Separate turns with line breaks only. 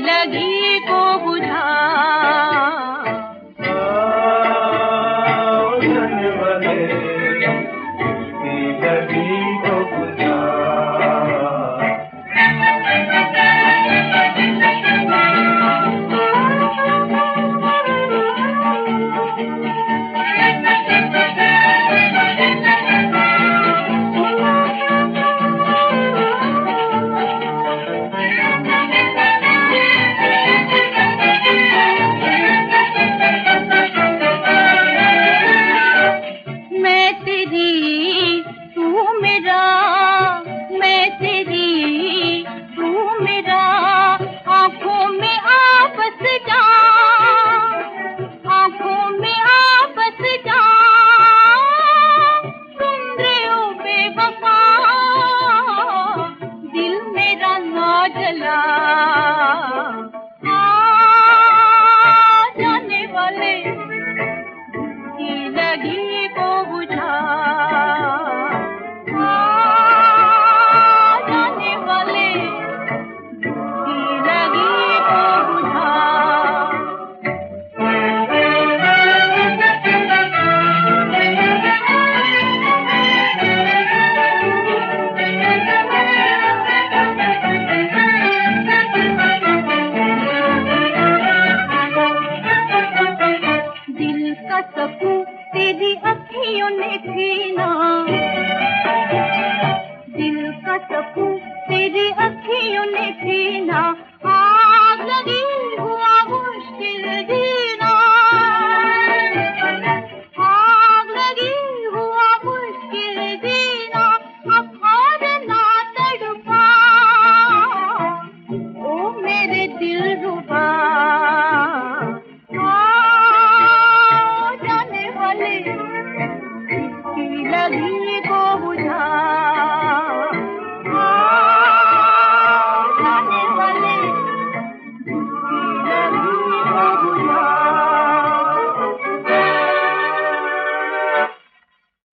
लगी को बुझा
जाने वाले की लगी को बुझा
जाने वाले की लगी को बुझा जाने वाले की लगी को बुझा तेरी अखियों ने छीना दिल का सकून तेरी अखियों ने छीना आग लगी हुआ मुश्किल जीना आग लगी हुआ मुश्किल जीना अब और ना तड़पा ओ मेरे दिल रुबा